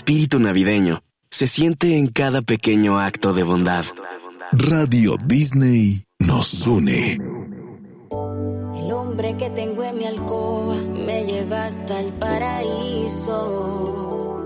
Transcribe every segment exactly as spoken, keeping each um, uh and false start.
espíritu navideño se siente en cada pequeño acto de bondad. Radio Disney nos une. El hombre que tengo en mi alcoba me lleva hasta el paraíso.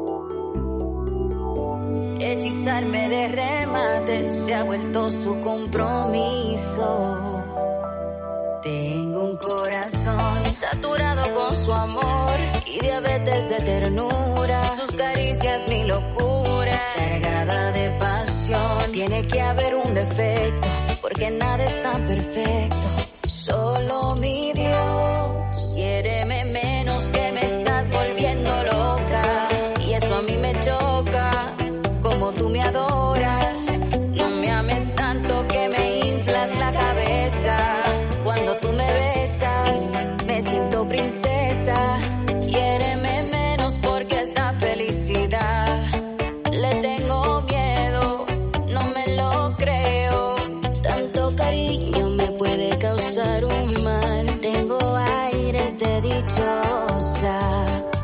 Hechizarme de remate se ha vuelto su compromiso. Tengo un corazón saturado con su amor y diabetes de ternura. Sus caricias mi locura, cargada de pasión. Tiene que haber un defecto, porque nada es tan perfecto. Solo mi Dios, quiéreme menos que me estás volviendo loca. Y eso a mí me choca, como tú me adoras. No me ames tanto que me inflas la cabeza. Cuando tú me besas, me siento princesa. Quiéreme menos porque esta felicidad le tengo miedo, no me lo creo. Tanto cariño me puede causar un mal. Tengo aires de dichosa.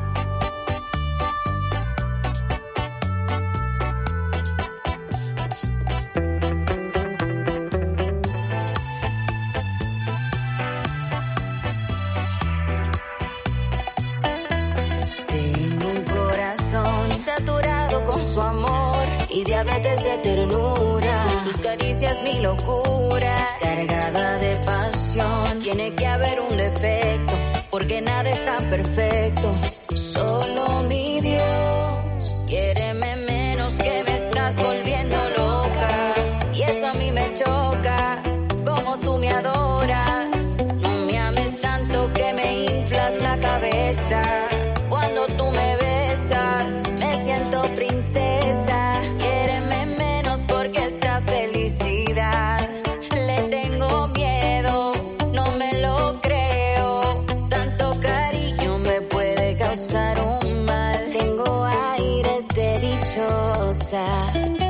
Su amor y diabetes de ternura. Sus caricias mi locura, cargada de pasión. Tiene que haber un defecto, porque nada es tan perfecto. Solo mi Dios, quiéreme menos que me estás volviendo loca. Y eso a mí me choca, como tú me adoras. No me ames tanto que me inflas la cabeza. Cuando tú me besas, me siento princesa. Quiéreme menos porque esta felicidad le tengo miedo, no me lo creo. Tanto cariño me puede causar un mal. Tengo aires de dichosa.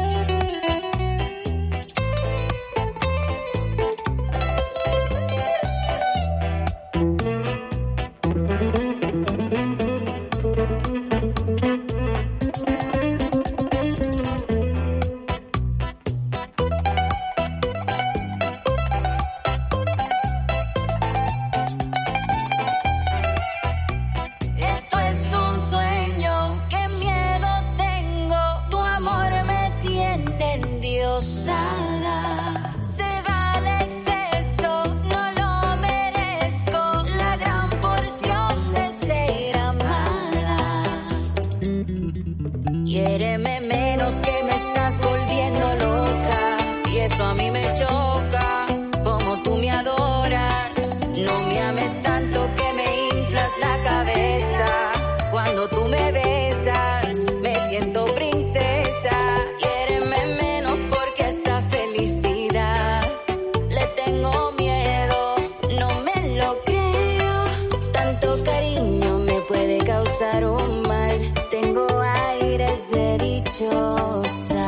Quiéreme menos que me estás volviendo loca. Y eso a mí me choca, como tú me adoras. No me ames tanto que me inflas la cabeza. Cuando tú me besas, me siento princesa. Quiéreme menos porque esta felicidad le tengo miedo, no me lo creo. Tanto cariño me puede causar un mal. Tengo aires de dichosa.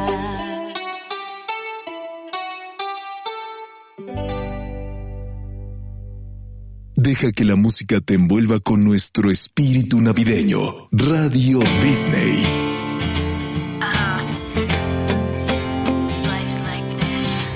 Deja que la música te envuelva con nuestro espíritu navideño. Radio Disney.